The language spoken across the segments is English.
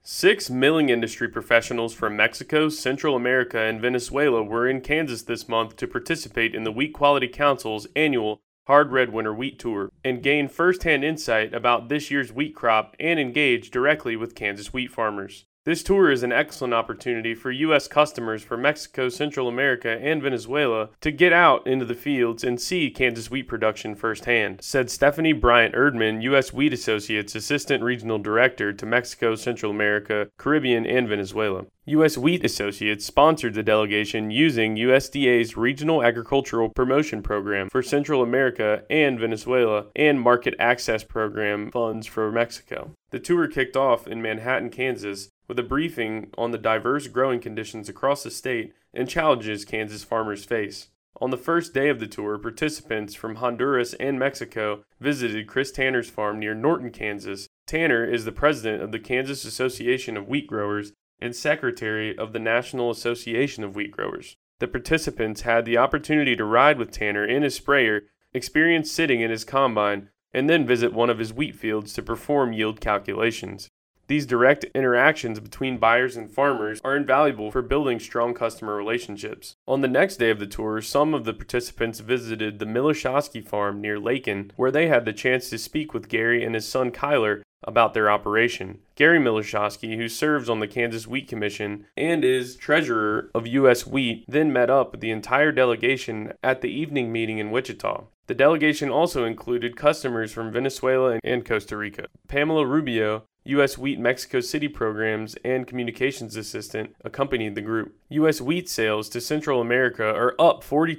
6 milling industry professionals from Mexico, Central America, and Venezuela were in Kansas this month to participate in the Wheat Quality Council's annual Hard Red Winter Wheat Tour and gain first-hand insight about this year's wheat crop and engage directly with Kansas wheat farmers. This tour is an excellent opportunity for U.S. customers from Mexico, Central America, and Venezuela to get out into the fields and see Kansas wheat production firsthand, said Stephanie Bryant-Erdman, U.S. Wheat Associates Assistant Regional Director to Mexico, Central America, Caribbean, and Venezuela. U.S. Wheat Associates sponsored the delegation using USDA's Regional Agricultural Promotion Program for Central America and Venezuela and Market Access Program funds for Mexico. The tour kicked off in Manhattan, Kansas, with a briefing on the diverse growing conditions across the state and challenges Kansas farmers face. On the first day of the tour, participants from Honduras and Mexico visited Chris Tanner's farm near Norton, Kansas. Tanner is the president of the Kansas Association of Wheat Growers and secretary of the National Association of Wheat Growers. The participants had the opportunity to ride with Tanner in his sprayer, experience sitting in his combine, and then visit one of his wheat fields to perform yield calculations. These direct interactions between buyers and farmers are invaluable for building strong customer relationships. On the next day of the tour, some of the participants visited the Miloshoski farm near Lakin, where they had the chance to speak with Gary and his son Kyler about their operation. Gary Miloshoski, who serves on the Kansas Wheat Commission and is treasurer of U.S. Wheat, then met up with the entire delegation at the evening meeting in Wichita. The delegation also included customers from Venezuela and Costa Rica. Pamela Rubio, U.S. Wheat Mexico City Programs and Communications Assistant, accompanied the group. U.S. wheat sales to Central America are up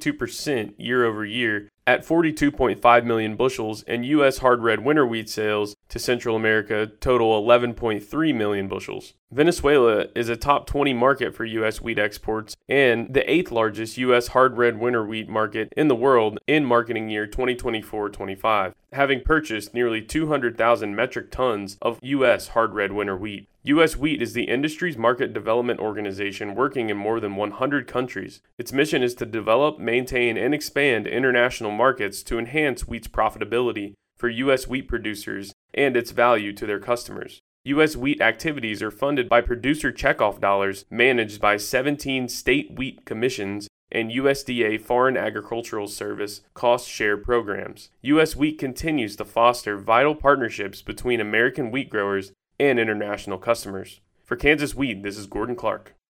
42% year over year at 42.5 million bushels, and U.S. hard red winter wheat sales to Central America total 11.3 million bushels. Venezuela is a top 20 market for U.S. wheat exports and the 8th largest U.S. hard red winter wheat market in the world in marketing year 2024-25, having purchased nearly 200,000 metric tons of U.S. hard red winter wheat. U.S. Wheat is the industry's market development organization working in more than 100 countries. Its mission is to develop, maintain, and expand international markets to enhance wheat's profitability for U.S. wheat producers and its value to their customers. U.S. wheat activities are funded by producer checkoff dollars managed by 17 state wheat commissions and USDA Foreign Agricultural Service cost share programs. U.S. Wheat continues to foster vital partnerships between American wheat growers and international customers. For Kansas Wheat, this is Gordon Clark.